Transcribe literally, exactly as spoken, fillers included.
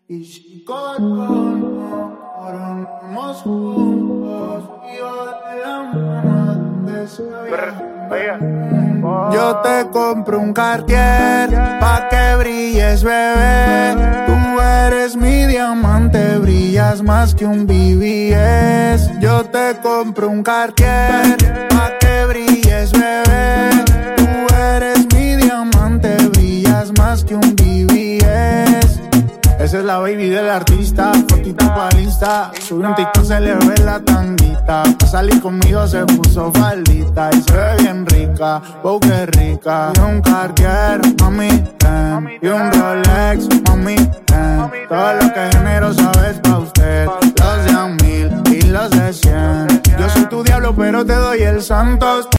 Y si corremos juntos y yo de la mano donde sea. Yo te compro un Cartier pa' que brilles, bebé. Tú eres mi diamante, brillas más que un B B S. Yo te compro un Cartier pa' que brilles, bebé. Tú eres mi diamante, brillas más que un B B S. Esa es la baby del artista, fotito pa' Insta. Sube un TikTok, se le ve la tanguita. Pa' salir conmigo se puso faldita y se ve bien rica, wow que rica. Y un Cartier, mami, ten. Y un Rolex, mami, ten. Todo lo que genero sabes pa' usted. Los de a mil y los de cien. Yo soy tu diablo pero te doy el santos.